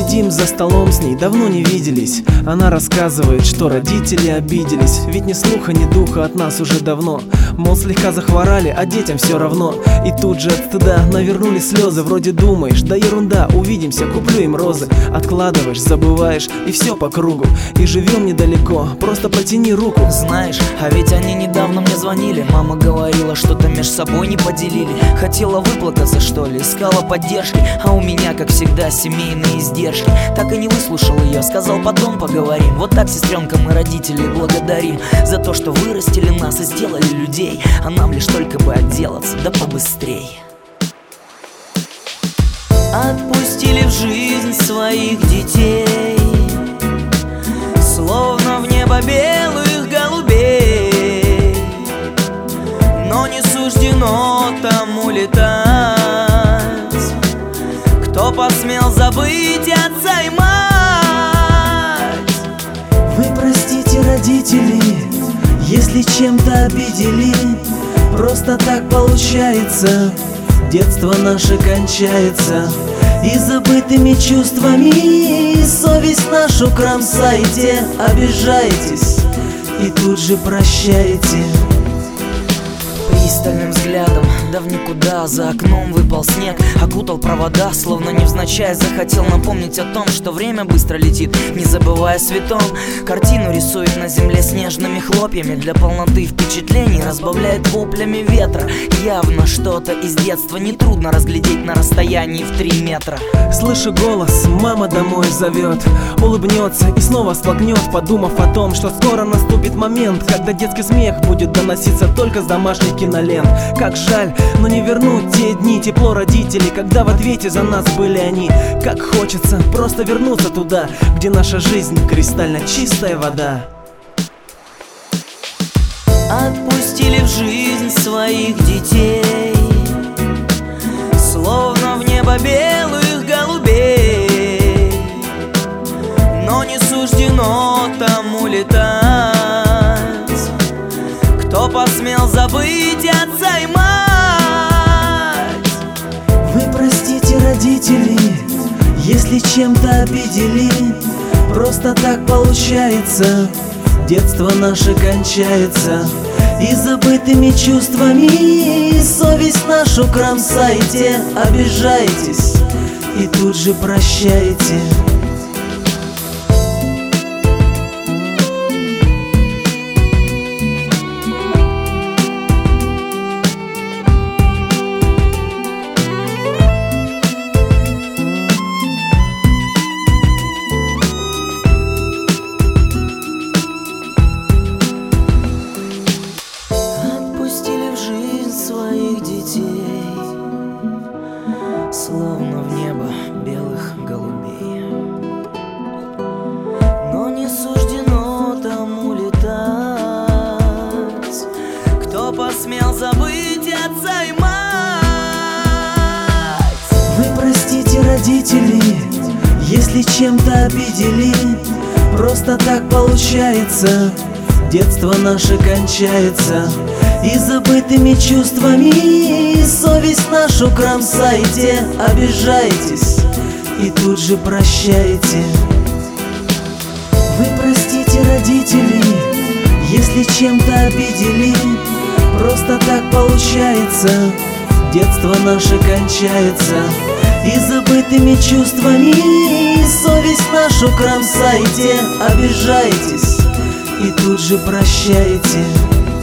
Сидим за столом с ней, давно не виделись. Она рассказывает, что родители обиделись. Ведь ни слуха, ни духа от нас уже давно. Мол, слегка захворали, а детям все равно. И тут же от стыда навернули слезы. Вроде думаешь, да ерунда, увидимся, куплю им розы. Откладываешь, забываешь, и все по кругу. И живем недалеко, просто протяни руку. Знаешь, а ведь они недавно мне звонили. Мама говорила, что-то между собой не поделили. Хотела выплакаться, что ли, искала поддержки. А у меня, как всегда, семейные издержки. Так и не выслушал ее, сказал, потом поговорим. Вот так, сестренка, мы родителей благодарим за то, что вырастили нас и сделали людей. А нам лишь только бы отделаться, да побыстрей. Отпустили в жизнь своих детей, словно в небо белых голубей. Но не суждено там улетать. Кто посмел забыть отца и мать? Вы простите, родители, если чем-то обидели. Просто так получается, детство наше кончается. И забытыми чувствами совесть нашу кромсаете. Обижаетесь и тут же прощаете. Пристальным взглядом, да в никуда, за окном выпал снег, окутал провода, словно невзначай. Захотел напомнить о том, что время быстро летит, не забывая светом. Картину рисует на земле снежными хлопьями. Для полноты впечатлений разбавляет воплями ветра. Явно что-то из детства нетрудно разглядеть на расстоянии в 3 метра. Слышу голос, мама домой зовет. Улыбнется и снова всплакнет, подумав о том, что скоро наступит момент, когда детский смех будет доноситься только с домашних кинолент. Как жаль, но не вернуть те дни, тепло родителей, когда в ответе за нас были они. Как хочется просто вернуться туда, где наша жизнь кристально чистая вода. Отпустили в жизнь своих детей, словно в небо белых голубей. Но не суждено там улетать. Кто посмел забыть отца и мать? Вы простите, родители, если чем-то обидели. Просто так получается, детство наше кончается. И забытыми чувствами совесть нашу кромсаете. Обижаетесь и тут же прощаете. Своих детей, словно в небо белых голубей. Но не суждено там улетать. Кто посмел забыть отца и мать? Вы простите, родители, если чем-то обидели. Просто так получается, детство наше кончается. И забытыми чувствами совесть нашу кромсаете. Обижаетесь и тут же прощаете. Вы простите, родители, если чем-то обидели. Просто так получается, детство наше кончается. И забытыми чувствами совесть нашу кромсаете. Обижаетесь и тут же прощаете.